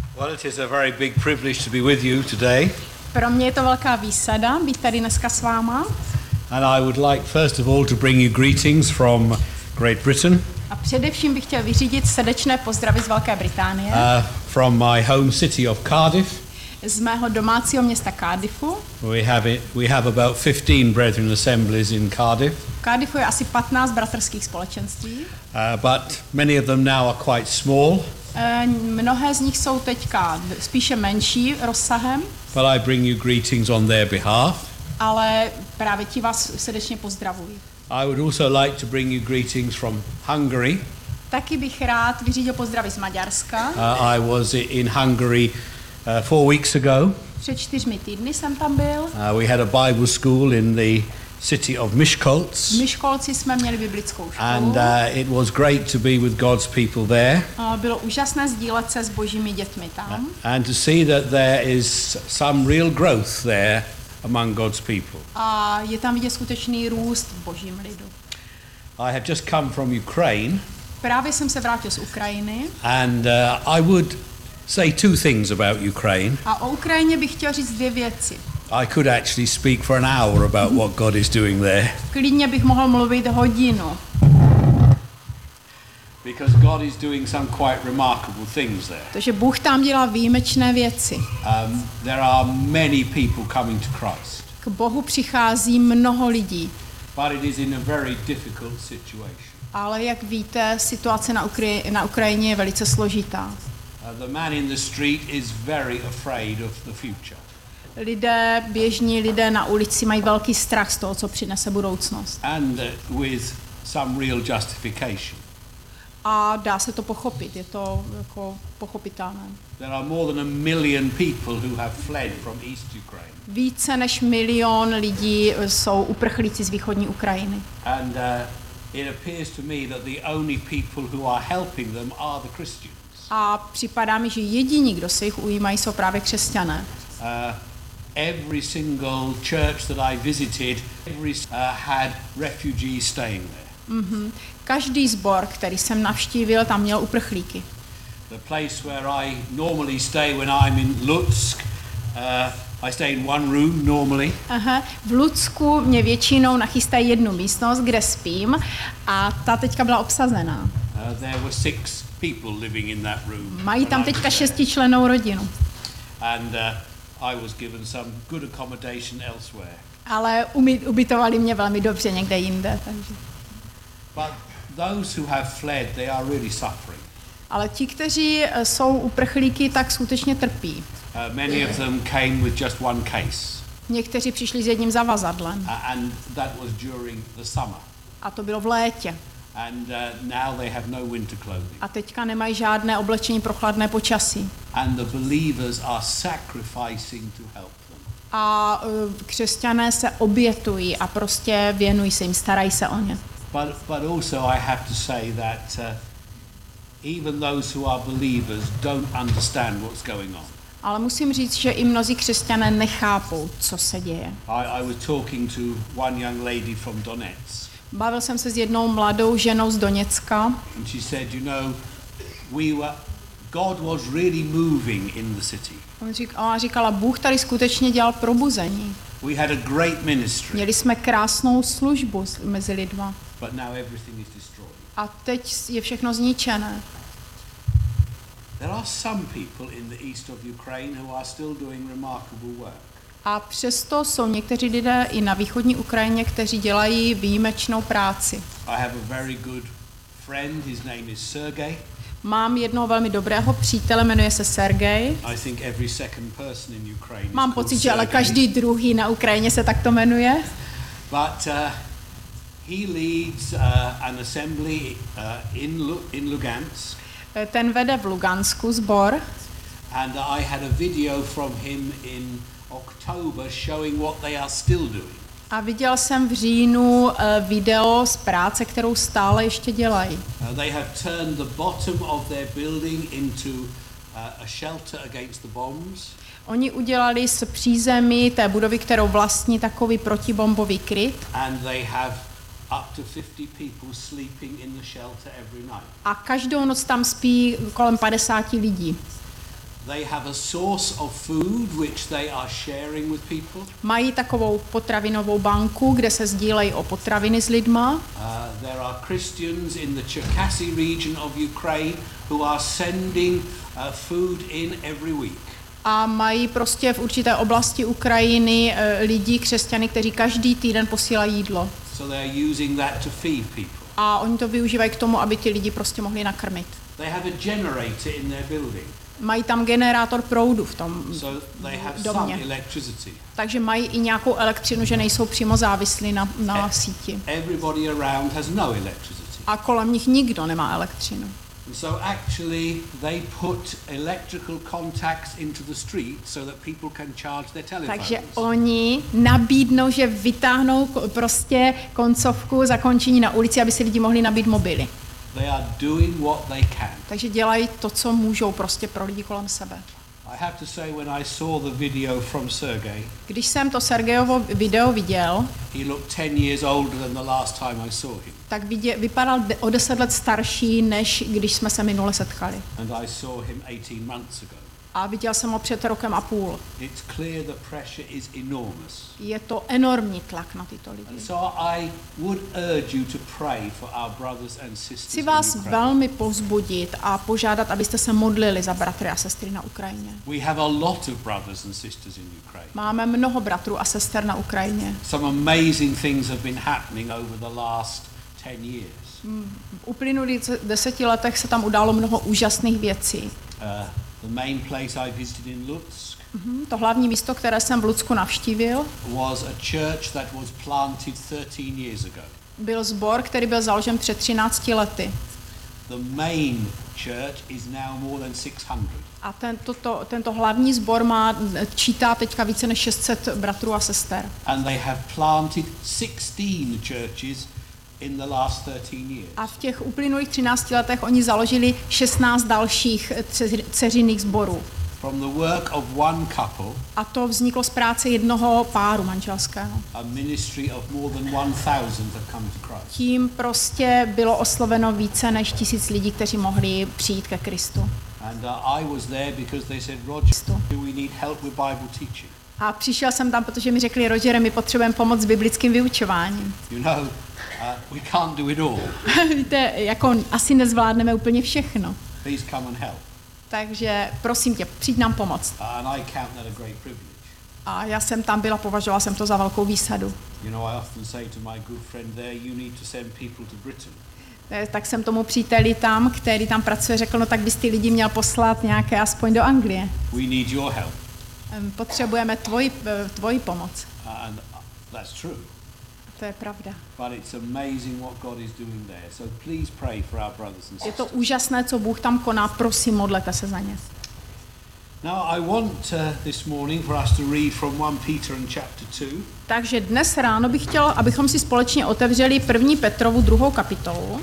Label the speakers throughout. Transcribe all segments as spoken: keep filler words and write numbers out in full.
Speaker 1: Well, it is a very big privilege to be with you today.
Speaker 2: Pro mě je to velká výsada být tady dneska s váma.
Speaker 1: And I would like first of all to bring you greetings from Great Britain.
Speaker 2: A především bych chtěl vyřídit srdečné pozdravy z Velké Británie.
Speaker 1: Uh, from my home city of Cardiff.
Speaker 2: Z mého domácího města Cardiffu.
Speaker 1: We have it, we have about fifteen Brethren assemblies in Cardiff.
Speaker 2: V Cardiffu je asi patnáct bratrských společenství.
Speaker 1: Uh, but many of them now are quite small.
Speaker 2: E, mnohé z nich jsou teďka spíše menší rozsahem.
Speaker 1: But I bring you greetings on their behalf.
Speaker 2: Ale právě ti vás srdečně pozdravuji.
Speaker 1: I would also like to bring you greetings from Hungary.
Speaker 2: Taky bych rád vyřídil pozdravy z Maďarska.
Speaker 1: Uh, I was in Hungary uh, four weeks ago.
Speaker 2: Před čtyřmi týdny jsem tam byl.
Speaker 1: Uh, we had a Bible school in the city of Miskolc.
Speaker 2: V Miskolci jsme měli biblickou školu.
Speaker 1: And uh, it was great to be with God's people there.
Speaker 2: Uh, bylo úžasné sdílet se s božími dětmi tam.
Speaker 1: And to see that there is some real growth there among God's people.
Speaker 2: A je tam vidět skutečný růst v božím lidu.
Speaker 1: I have just come from Ukraine.
Speaker 2: Právě jsem se vrátil z Ukrajiny.
Speaker 1: And uh, I would say two things about Ukraine.
Speaker 2: A o Ukrajině bych chtěl říct dvě věci.
Speaker 1: I could actually speak for an hour about what God is doing there.
Speaker 2: Klidně bych mohl mluvit hodinu.
Speaker 1: Because God is doing some quite remarkable things there.
Speaker 2: Protože Bůh tam dělá výjimečné věci.
Speaker 1: Um, there are many people coming to Christ.
Speaker 2: K Bohu přichází mnoho lidí.
Speaker 1: But it is in a very difficult situation.
Speaker 2: Ale jak víte, situace na, Ukra- na Ukrajině je velice složitá.
Speaker 1: Uh, the man in the street is very afraid of the future.
Speaker 2: Lidé, běžní lidé na ulici mají velký strach z toho, co přinese budoucnost.
Speaker 1: And uh, with some real justification.
Speaker 2: A dá se to pochopit, je to jako pochopitelné.
Speaker 1: There are more than a million people who have fled from East Ukraine.
Speaker 2: Více než milion lidí jsou uprchlíci z východní Ukrajiny.
Speaker 1: And uh, it appears to me that the only people who are helping them are the Christians.
Speaker 2: A připadá mi, že jediní, kdo se jich ujímají, jsou právě křesťané.
Speaker 1: Uh, every single church that I visited, every uh, had refugees staying there.
Speaker 2: Mm-hmm. Každý sbor, který jsem navštívil, tam měl uprchlíky.
Speaker 1: The place where I normally stay when I'm in Lutsk, uh, I stay in one room normally.
Speaker 2: Aha. V Lucku mě většinou nachystají jednu místnost, kde spím, a ta teďka byla obsazená.
Speaker 1: Uh, there were six people living in that room.
Speaker 2: Mají tam teďka šestičlennou rodinu.
Speaker 1: And uh, I was given some good accommodation elsewhere.
Speaker 2: Ale ubytovali mě velmi dobře někde jinde. Takže.
Speaker 1: But those who have fled, they are really suffering.
Speaker 2: Ale ti, kteří jsou uprchlíky, tak skutečně trpí.
Speaker 1: Uh, many of them came with just one case.
Speaker 2: Někteří přišli s jedním zavazadlem.
Speaker 1: Uh, and that was during the summer.
Speaker 2: A to bylo v létě.
Speaker 1: And uh, now they have no winter clothing.
Speaker 2: A teďka nemají žádné oblečení pro chladné počasí.
Speaker 1: And the believers are sacrificing to help them.
Speaker 2: A uh, křesťané se obětují a prostě věnují se jim, starají se o ně.
Speaker 1: But, but also I have to say that uh, even those who are believers don't understand what's going on.
Speaker 2: Ale musím říct, že i mnozí křesťané nechápou, co se děje.
Speaker 1: I, I was talking to one young lady from Donetsk.
Speaker 2: Bavil jsem se s jednou mladou ženou z Doněcka.
Speaker 1: And she said, you know, we were, God was really moving in the city.
Speaker 2: Ona říkala, Bůh tady skutečně dělal probuzení.
Speaker 1: We had a great ministry.
Speaker 2: Měli jsme krásnou službu mezi lidma.
Speaker 1: But now everything is destroyed.
Speaker 2: A teď je všechno zničené.
Speaker 1: There are some people in the east of Ukraine who are still doing remarkable work.
Speaker 2: A přesto jsou někteří lidé i na východní Ukrajině, kteří dělají výjimečnou práci.
Speaker 1: I have a very good friend, his name is Sergey.
Speaker 2: Mám jednoho velmi dobrého přítele, jmenuje se Sergej.
Speaker 1: I think every second person in Ukraine.
Speaker 2: Mám pocit, že ale každý druhý na Ukrajině se takto jmenuje.
Speaker 1: But uh, he leads uh, an assembly uh, in Lu- in Lugansk.
Speaker 2: Ten vede v Lugansku sbor.
Speaker 1: And I had a video from him in October showing what they are still doing.
Speaker 2: A viděl jsem v říjnu uh, video z práce, kterou stále ještě dělají.
Speaker 1: Uh, they have turned the bottom of their building into uh, a shelter against the bombs.
Speaker 2: Oni udělali z přízemí té budovy, kterou vlastní, takový protibombový kryt.
Speaker 1: And they have up to fifty people sleeping in the shelter every night.
Speaker 2: A každou noc tam spí kolem padesáti lidí.
Speaker 1: They have a source of food which they are sharing with people.
Speaker 2: Mají takovou potravinovou banku, kde se sdílejí o potraviny s lidma.
Speaker 1: Uh, there are Christians in the Cherkasy region of Ukraine who are sending uh, food in every week.
Speaker 2: A mají prostě v určité oblasti Ukrajiny e, lidi, křesťany, kteří každý týden posílají jídlo.
Speaker 1: So they are using that to feed people.
Speaker 2: A oni to využívají k tomu, aby ty lidi prostě mohli nakrmit.
Speaker 1: They have a generator in their building.
Speaker 2: Mají tam generátor proudu v tom
Speaker 1: So they have
Speaker 2: domě.
Speaker 1: some electricity.
Speaker 2: Takže mají i nějakou elektřinu, že nejsou přímo závislí na, na síti.
Speaker 1: Everybody around has no electricity.
Speaker 2: A kolem nich nikdo nemá elektřinu.
Speaker 1: And so actually they put electrical contacts into the street so that people can charge their telephones.
Speaker 2: Takže oni nabídnou, že vytáhnou ko- prostě koncovku zakončení na ulici, aby si lidi mohli nabít mobily.
Speaker 1: They are doing what they can.
Speaker 2: Takže dělají to, co můžou prostě pro lidi kolem sebe.
Speaker 1: I have to say, when I saw the video from Sergey,
Speaker 2: Když jsem to Sergejovo video viděl,
Speaker 1: he looked ten years older than the last time I saw him.
Speaker 2: tak vidě, vypadal de- o deset let starší, než když jsme se minule setkali.
Speaker 1: And I saw him eighteen months ago.
Speaker 2: A viděl jsem ho před rokem a půl.
Speaker 1: It's clear the pressure is enormous.
Speaker 2: Je to enormní tlak na tyto
Speaker 1: And
Speaker 2: lidi.
Speaker 1: so I would urge you to pray for our brothers and sisters
Speaker 2: Chci
Speaker 1: in
Speaker 2: vás
Speaker 1: Ukraine.
Speaker 2: velmi povzbudit a požádat, abyste se modlili za bratry a sestry na Ukrajině.
Speaker 1: We have a lot of brothers and sisters in Ukraine.
Speaker 2: Máme mnoho bratrů a sester na Ukrajině.
Speaker 1: Some amazing things have been happening over the last ten years.
Speaker 2: V uplynulých deseti letech se tam událo mnoho úžasných věcí.
Speaker 1: Uh, the main place I visited in Lutsk
Speaker 2: Mhm, to hlavní místo, které jsem v Lucku navštívil,
Speaker 1: was a church that was planted thirteen years ago.
Speaker 2: byl sbor, který byl založen před třinácti lety.
Speaker 1: The main church is now more than six hundred.
Speaker 2: A tento, to, tento hlavní sbor má, čítá teďka více než šest set bratrů a sester.
Speaker 1: And they have planted sixteen churches in the last thirteen years.
Speaker 2: A v těch uplynulých třinácti letech oni založili šestnáct dalších dceři- dceřiných sborů.
Speaker 1: From the work of one couple,
Speaker 2: A to vzniklo z práce jednoho páru manželského.
Speaker 1: a ministry of more than one thousand have come to Christ.
Speaker 2: Tím prostě bylo osloveno více než tisíc lidí, kteří mohli přijít ke Kristu.
Speaker 1: And uh, I was there because they said, Roger, do we need help with Bible teaching?
Speaker 2: A přišel jsem tam, protože mi řekli, Roger, my potřebujeme pomoc s biblickým vyučováním.
Speaker 1: You know, uh, we can't do it all.
Speaker 2: Víte, jako asi nezvládneme úplně všechno.
Speaker 1: Please come and help.
Speaker 2: Takže prosím tě, přijď nám pomoct.
Speaker 1: And I count that a great privilege.
Speaker 2: A já jsem tam byla, považovala jsem to za velkou výsadu.
Speaker 1: You know, I often say to my good friend there, you need to send people to Britain.
Speaker 2: Eh, Tak jsem tomu příteli tam, který tam pracuje, řekl, no tak bys ty lidi měl poslat nějaké aspoň do Anglie.
Speaker 1: We need your help.
Speaker 2: Em, Potřebujeme tvoji, eh, tvoji pomoc.
Speaker 1: And uh, that's true.
Speaker 2: To je pravda.
Speaker 1: But it's amazing what God is doing there. So please pray for our brothers and
Speaker 2: Je to
Speaker 1: sisters.
Speaker 2: úžasné, co Bůh tam koná, prosím, modlete se za ně.
Speaker 1: Now I want uh, this morning for us to read from First Peter and chapter two.
Speaker 2: Takže dnes ráno bych chtěl, abychom si společně otevřeli první Petrovu druhou kapitolu.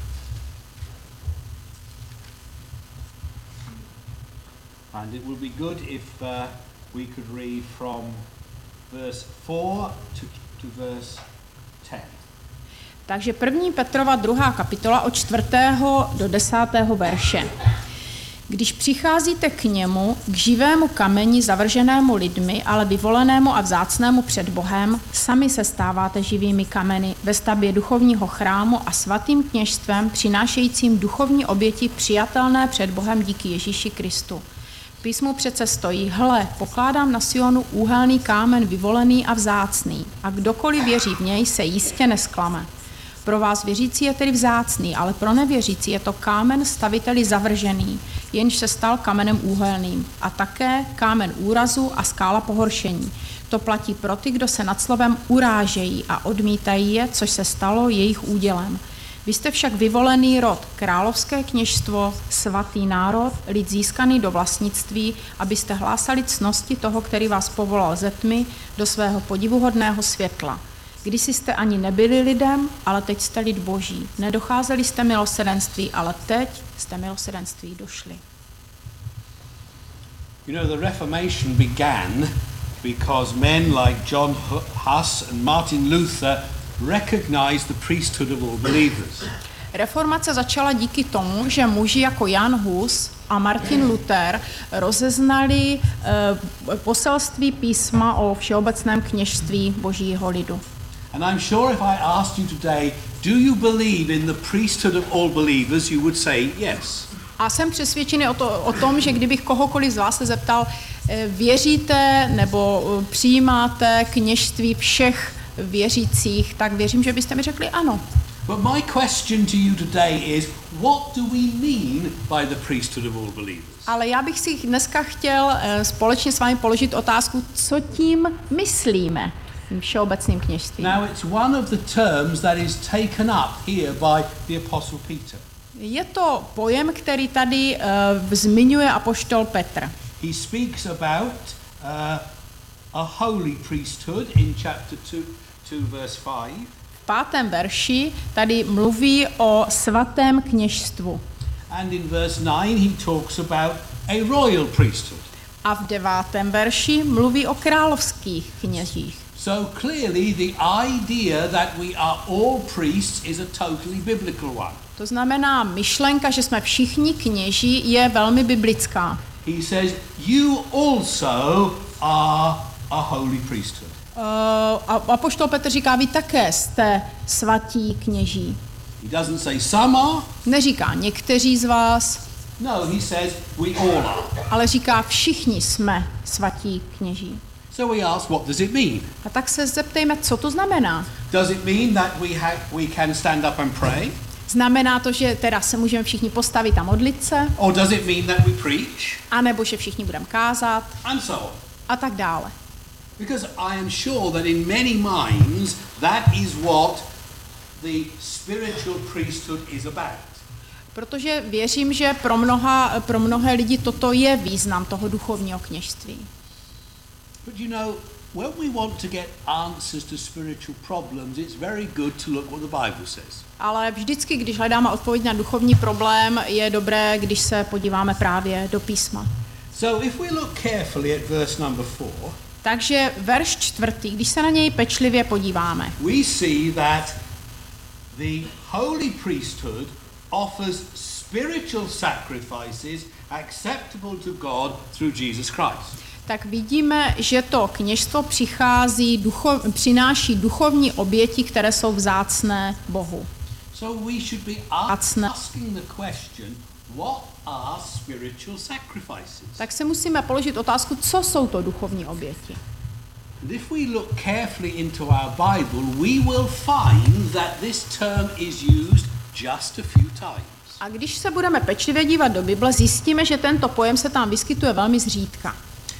Speaker 1: And it would be good if uh, we could read from verse four to, to verse ten.
Speaker 2: Takže první Petrova druhá kapitola od čtvrtého do desátého verše. Když přicházíte k němu, k živému kameni zavrženému lidmi, ale vyvolenému a vzácnému před Bohem, sami se stáváte živými kameny ve stavbě duchovního chrámu a svatým kněžstvem, přinášejícím duchovní oběti přijatelné před Bohem díky Ježíši Kristu. V písmu přece stojí, hle, pokládám na Sionu úhelný kámen vyvolený a vzácný, a kdokoliv věří v něj, se jistě nesklame. Pro vás věřící je tedy vzácný, ale pro nevěřící je to kámen staviteli zavržený, jenž se stal kamenem úhelným, a také kámen úrazu a skála pohoršení. To platí pro ty, kdo se nad slovem urážejí a odmítají je, což se stalo jejich údělem. Vy jste však vyvolený rod, královské kněžstvo, svatý národ, lid získaný do vlastnictví, abyste hlásali ctnosti toho, který vás povolal ze tmy do svého podivuhodného světla. Kdysi jste ani nebyli lidem, ale teď jste lid Boží. Nedocházeli jste milosrdenství, ale teď jste milosrdenství došli.
Speaker 1: You know, the Reformation began because men like John Huss and Martin Luther recognized the priesthood of all believers.
Speaker 2: Reformace začala díky tomu, že muži jako Jan Hus a Martin Luther rozeznali uh, poselství písma o všeobecném kněžství božího lidu.
Speaker 1: And I'm sure if I asked you today, do you believe in the priesthood of all believers, you would say yes.
Speaker 2: A jsem přesvědčený o, to, o tom, že kdybych kohokoliv z vás se zeptal, věříte nebo přijímáte kněžství všech věřících, tak věřím, že byste mi řekli ano.
Speaker 1: But my question to you today is, what do we mean by the priesthood of all believers?
Speaker 2: Ale já bych si dneska chtěl společně s vámi položit otázku, co tím myslíme, tím všeobecným kněžstvím.
Speaker 1: Now it's one of the terms that is taken up here by the Apostle Peter.
Speaker 2: Je to pojem, který tady uh, zmiňuje apoštol Petr.
Speaker 1: He speaks about uh, a holy priesthood in chapter two, two verse five.
Speaker 2: V pátém verši tady mluví o svatém kněžstvu.
Speaker 1: And in verse nine he talks about a royal priesthood.
Speaker 2: A v devátém verši mluví o královských kněžích.
Speaker 1: So clearly the idea that we are all priests is a totally biblical one.
Speaker 2: To znamená, myšlenka, že jsme všichni kněži, je velmi biblická.
Speaker 1: He says, you also are a holy priesthood.
Speaker 2: Uh, a apoštol Petr říká, vy také jste svatí kněží.
Speaker 1: He doesn't say some are.
Speaker 2: Neříká někteří z vás.
Speaker 1: No, he says we all are.
Speaker 2: Ale říká, všichni jsme svatí kněží.
Speaker 1: So we ask, what does it mean?
Speaker 2: A tak se zeptejme, co to znamená.
Speaker 1: Does it mean that we have we can stand up and pray?
Speaker 2: Znamená to, že teda se můžeme všichni postavit a modlit se?
Speaker 1: Or does it mean that we preach?
Speaker 2: A nebo že všichni budeme kázat?
Speaker 1: And so on.
Speaker 2: A tak dále.
Speaker 1: Because I am sure that in many minds that is what the spiritual priesthood is about.
Speaker 2: Protože věřím, že pro mnoha, pro mnohé lidi toto je význam toho duchovního kněžství.
Speaker 1: But you know, when we want to get answers to spiritual problems, it's very good to look what the Bible says.
Speaker 2: Ale vždycky, když hledáme odpověď na duchovní problém, je dobré, když se podíváme právě do písma.
Speaker 1: So if we look carefully at verse number four,
Speaker 2: takže verš čtvrtý, když se na něj pečlivě podíváme,
Speaker 1: we see that the holy priesthood offers spiritual sacrifices acceptable to God through Jesus Christ.
Speaker 2: tak vidíme, že to kněžstvo přichází, ducho, přináší duchovní oběti, které jsou vzácné Bohu.
Speaker 1: So we should be asking the question, what are spiritual sacrifices?
Speaker 2: Tak si musíme položit otázku, co jsou to duchovní oběti.
Speaker 1: And if we look carefully into our Bible, we will find that this term is used just a few times.
Speaker 2: A když se budeme pečlivě dívat do Bible, zjistíme, že tento pojem se tam vyskytuje velmi zřídka.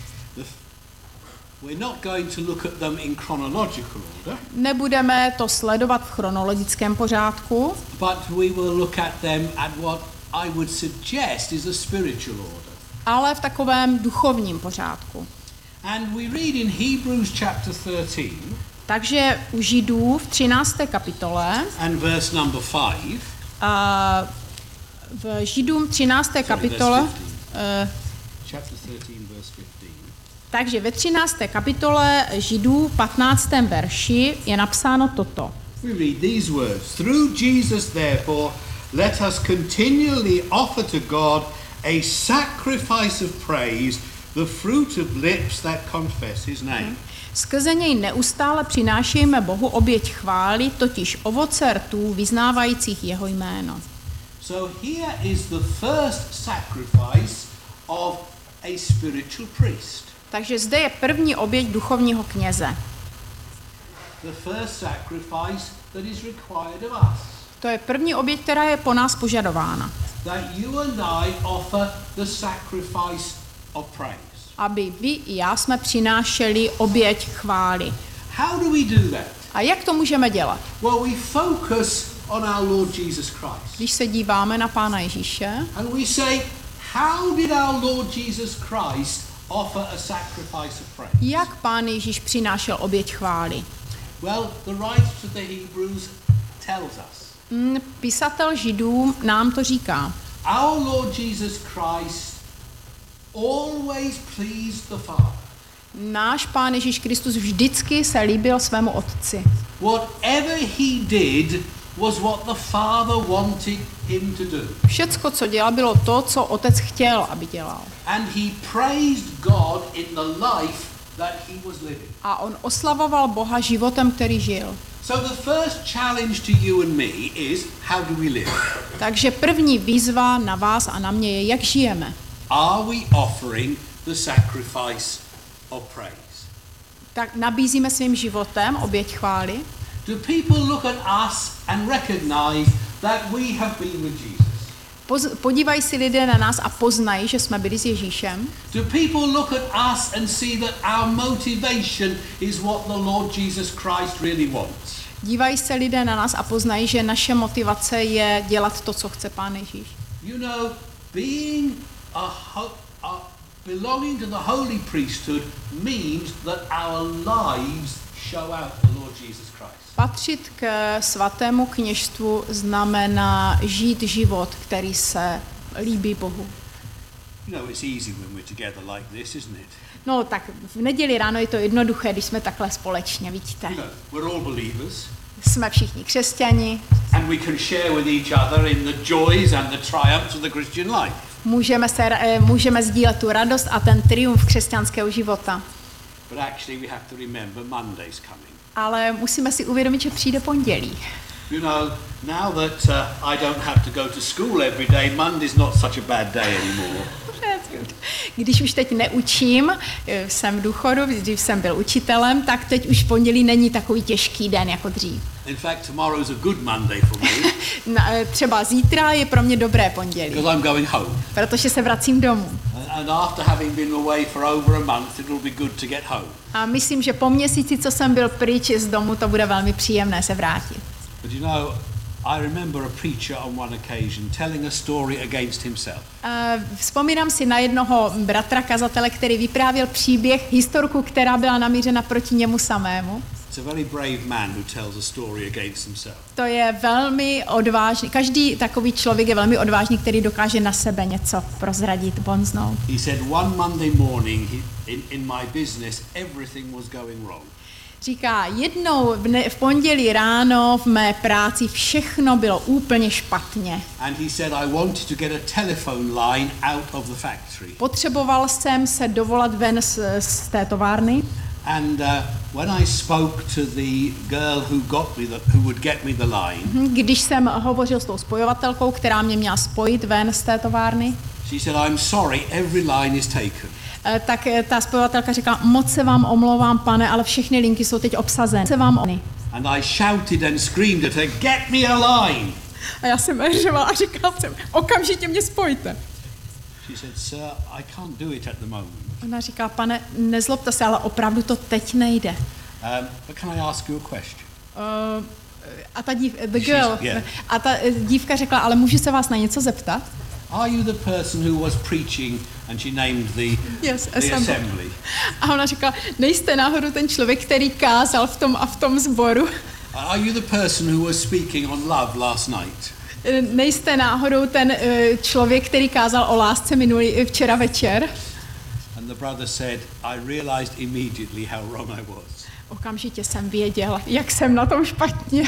Speaker 1: We're not going to look at them in chronological order.
Speaker 2: Nebudeme to sledovat v chronologickém pořádku,
Speaker 1: But we will look at them at what I would suggest is a spiritual order.
Speaker 2: ale v takovém duchovním pořádku.
Speaker 1: And we read in Hebrews chapter thirteen.
Speaker 2: Takže u Židů v třinácté kapitole
Speaker 1: And verse number five.
Speaker 2: A v Židům třinácté kapitole, uh,
Speaker 1: chapter thirteen, verse fifteen.
Speaker 2: takže ve třinácté kapitole Židů patnáctém verši je napsáno toto.
Speaker 1: We read these words. Through Jesus therefore let us continually offer to God a sacrifice of praise, the fruit of lips that confess his name.
Speaker 2: Skrze něj neustále přinášejme Bohu oběť chvály, totiž ovoce rtů vyznávajících jeho jméno.
Speaker 1: So here is the first sacrifice of a spiritual priest.
Speaker 2: Takže zde je první oběť duchovního kněze.
Speaker 1: The first sacrifice that is required of us.
Speaker 2: To je první oběť, která je po nás požadována.
Speaker 1: That you and I offer the sacrifice of praise.
Speaker 2: Aby vy i já jsme přinášeli oběť chvály.
Speaker 1: How do we do that?
Speaker 2: A jak to můžeme dělat?
Speaker 1: Well, we focus on our Lord Jesus Christ.
Speaker 2: Když se díváme na Pána Ježíše,
Speaker 1: And we say, how did our Lord Jesus Christ offer a sacrifice of praise?
Speaker 2: jak Pán Ježíš přinášel oběť chvály?
Speaker 1: Well, the writer to the Hebrews tells us.
Speaker 2: Mm, Písatel Židům nám to říká.
Speaker 1: Our Lord Jesus Christ always pleased the Father.
Speaker 2: Náš Pán Ježíš Kristus vždycky se líbil svému Otci.
Speaker 1: Whatever he did was what the Father wanted him to do.
Speaker 2: Všecko, co dělal, bylo to, co otec chtěl, aby dělal.
Speaker 1: And he praised God in the life that he was living.
Speaker 2: A on oslavoval Boha životem, který žil.
Speaker 1: So the first challenge to you and me is, how do we live?
Speaker 2: Takže první výzva na vás a na mě je, jak žijeme.
Speaker 1: Are we offering the sacrifice of praise?
Speaker 2: Tak nabízíme svým životem oběť chvály.
Speaker 1: Do people look at us and recognize that we have been with Jesus?
Speaker 2: Poz, podívají si lidé na nás a poznají, že jsme byli s Ježíšem.
Speaker 1: Do people look at us and see that our motivation is what the Lord Jesus Christ really wants?
Speaker 2: Dívají se lidé na nás a poznají, že naše motivace je dělat to, co chce Pán Ježíš.
Speaker 1: You know, being a, ho- a belonging to the holy priesthood means that our lives show out the Lord Jesus Christ.
Speaker 2: Patřit k svatému kněžstvu znamená žít život, který se líbí Bohu.
Speaker 1: You know, it's easy when we're together like this, isn't it?
Speaker 2: No tak v neděli ráno je to jednoduché, když jsme takhle společně, vidíte.
Speaker 1: You know, we're all believers.
Speaker 2: Jsme všichni křesťani.
Speaker 1: And we can share with each other in the joys and the triumphs of the Christian life.
Speaker 2: Můžeme, se, můžeme sdílet tu radost a ten triumf křesťanského života.
Speaker 1: But actually we have to remember Monday's coming.
Speaker 2: Ale musíme si uvědomit, že přijde pondělí.
Speaker 1: You know, now that uh, I don't have to go to school every day, Monday's not such a bad day anymore.
Speaker 2: Když už teď neučím, jsem v důchodu, když jsem byl učitelem, tak teď už pondělí není takový těžký den jako dřív.
Speaker 1: In fact, tomorrow's a good Monday for me.
Speaker 2: Třeba zítra je pro mě dobré pondělí.
Speaker 1: Because I'm going home.
Speaker 2: Protože se vracím domů.
Speaker 1: And after having been away for over a month, it will be good to get home.
Speaker 2: A myslím, že po měsíci, co jsem byl pryč z domu, to bude velmi příjemné se vrátit.
Speaker 1: But you know, I remember a preacher on one occasion telling a story against himself.
Speaker 2: Uh, vzpomínám si na jednoho bratra kazatele, který vyprávěl příběh, historku, která byla namířena proti němu samému.
Speaker 1: It's a very brave man who tells a story against himself.
Speaker 2: To je velmi odvážný. Každý takový člověk je velmi odvážný, který dokáže na sebe něco prozradit, bonznout.
Speaker 1: He said one Monday morning he, in, in my business everything was going wrong.
Speaker 2: Říká, jednou v, ne, v pondělí ráno v mé práci všechno bylo úplně špatně.
Speaker 1: And he said I wanted to get a telephone line out of the factory.
Speaker 2: Potřeboval jsem se dovolat ven z, z té továrny.
Speaker 1: And uh, when I spoke to the girl who got me the, who would get me the line.
Speaker 2: Když jsem hovořil s tou spojovatelkou, která mě měla spojit ven z té továrny.
Speaker 1: She said I'm sorry, every line is taken.
Speaker 2: Tak ta spojovatelka říkala, moc se vám omlouvám, pane, ale všechny linky jsou teď obsazeny. Se vám omlouvám.
Speaker 1: And I shouted and screamed at her, get me a line.
Speaker 2: A já jsem řevala a říkala jsem, okamžitě mě spojte.
Speaker 1: She said, sir, I can't do it at the moment.
Speaker 2: Ona říká, pane, nezlobte se, ale opravdu to teď nejde.
Speaker 1: Um, but can I ask you a question?
Speaker 2: Uh, a ta dív, the girl, yeah. a ta dívka řekla, ale můžu se vás na něco zeptat?
Speaker 1: Are you the person who was preaching and she named the,
Speaker 2: yes,
Speaker 1: the assembly. assembly?
Speaker 2: A ona říkala, nejste náhodou ten člověk, který kázal v tom a v tom sboru?
Speaker 1: Are you the person who was speaking on love last night?
Speaker 2: Nejste náhodou ten uh, člověk, který kázal o lásce minulý včera večer?
Speaker 1: And the brother said, I realized immediately how wrong I was.
Speaker 2: Okamžitě jsem věděl, jak jsem na tom špatně.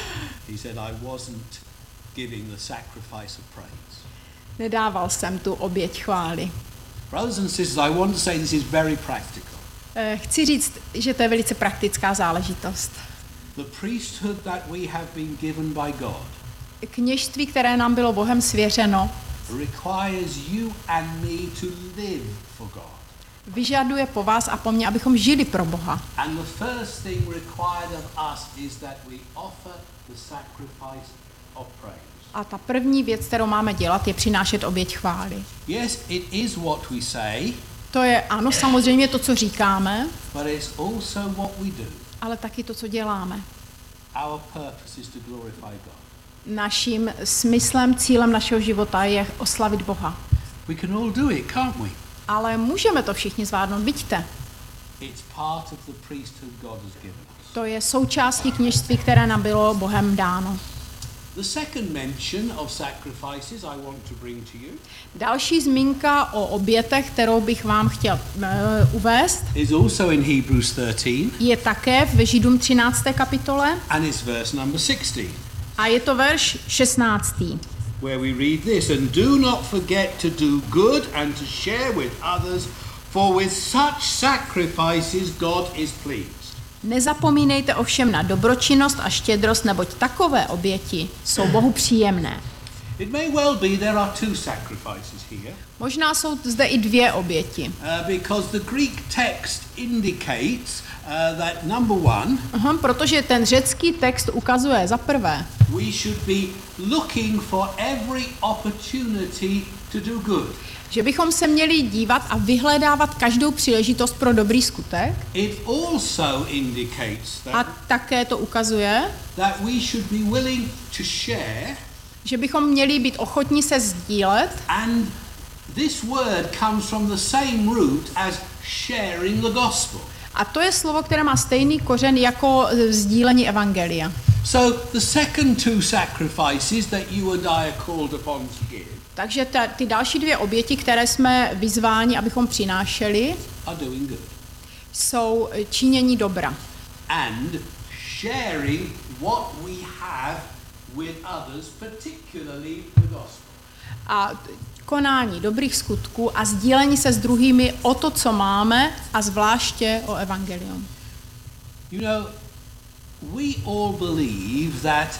Speaker 1: He said I wasn't giving the sacrifice of praise.
Speaker 2: Nedával jsem tu oběť chvály.
Speaker 1: Brothers and sisters, I want to say this is very practical.
Speaker 2: Chci říct, že to je velice praktická záležitost.
Speaker 1: The priesthood that we have been given by God.
Speaker 2: Kněžství, které nám bylo Bohem svěřeno,
Speaker 1: requires you and me to live for God.
Speaker 2: Vyžaduje po vás a po mně, abychom žili pro Boha.
Speaker 1: And the first thing required of us is that we offer the sacrifice of praise.
Speaker 2: A ta první věc, kterou máme dělat, je přinášet oběť chvály.
Speaker 1: Yes, it is what we say.
Speaker 2: To je ano, samozřejmě to, co říkáme,
Speaker 1: but it's also what we do.
Speaker 2: Ale taky to, co děláme.
Speaker 1: Our purpose is to glorify God.
Speaker 2: Naším smyslem, cílem našeho života je oslavit Boha.
Speaker 1: We can all do it, can't we?
Speaker 2: Ale můžeme to všichni zvládnout, vidíte.
Speaker 1: It's part of the priesthood God has given us.
Speaker 2: To je součástí kněžství, které nám bylo Bohem dáno.
Speaker 1: The second mention of sacrifices I want to bring to you.
Speaker 2: Další zmínka o obětech, kterou bych vám chtěl uh, uvést,
Speaker 1: is also in Hebrews thirteen.
Speaker 2: Je také v Židům třinácté kapitole.
Speaker 1: And it's verse number sixteen.
Speaker 2: A je to verš šestnáctý.
Speaker 1: Where we read this, and do not forget to do good and to share with others, for with such sacrifices God is pleased.
Speaker 2: Nezapomínejte ovšem na dobročinnost a štědrost, neboť takové oběti jsou Bohu příjemné.
Speaker 1: It may well be there are two sacrifices here.
Speaker 2: Možná jsou zde i dvě oběti.
Speaker 1: Uh, because the Greek text indicates uh, that number one,
Speaker 2: Aha, protože ten řecký text ukazuje za prvé,
Speaker 1: we should be looking for every opportunity to do good.
Speaker 2: že bychom se měli dívat a vyhledávat každou příležitost pro dobrý skutek.
Speaker 1: It also indicates
Speaker 2: A
Speaker 1: that,
Speaker 2: také to ukazuje,
Speaker 1: that we should be willing to share,
Speaker 2: že bychom měli být ochotní se sdílet.
Speaker 1: and this word comes from the same root as sharing the gospel.
Speaker 2: A to je slovo, které má stejný kořen jako sdílení evangelia.
Speaker 1: So the second two sacrifices that you and I are called upon to give
Speaker 2: Takže ta, ty další dvě oběti, které jsme vyzváni, abychom přinášeli,
Speaker 1: are doing good
Speaker 2: jsou činění dobra.
Speaker 1: and sharing what we have with others, particularly the gospel.
Speaker 2: A konání dobrých skutků a sdílení se s druhými o to, co máme, a zvláště o evangelium.
Speaker 1: You know, we all believe that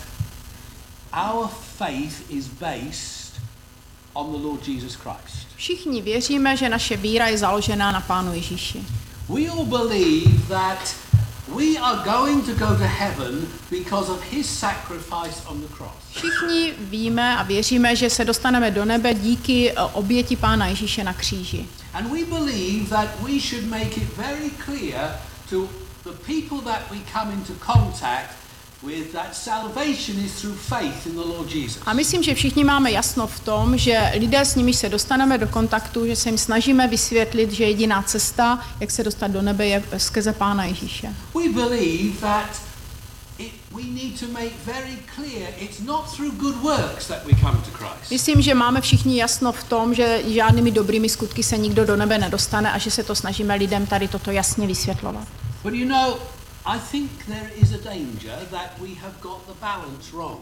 Speaker 1: our faith is based on the Lord Jesus Christ.
Speaker 2: Všichni věříme, že naše víra je založená na Pánu Ježíši.
Speaker 1: We all believe that we are going to go to heaven because of his sacrifice on the cross.
Speaker 2: Všichni víme a věříme, že se dostaneme do nebe díky oběti Pána Ježíše na kříži.
Speaker 1: And we believe that we should make it very clear to the people that we come into contact with that salvation is through faith in the Lord Jesus.
Speaker 2: A myslím, že všichni máme jasno v tom, že lidé, s nimiž se dostaneme do kontaktu, že se jim snažíme vysvětlit, že jediná cesta, jak se dostat do nebe, je skrze Pána Ježíše.
Speaker 1: We believe that it, we need to make very clear it's not through good works that we come to Christ.
Speaker 2: Myslím, že máme všichni jasno v tom, že žádnými dobrými skutky se nikdo do nebe nedostane a že se to snažíme lidem tady toto jasně vysvětlovat.
Speaker 1: But you know, I think there is a danger that we have got the balance wrong.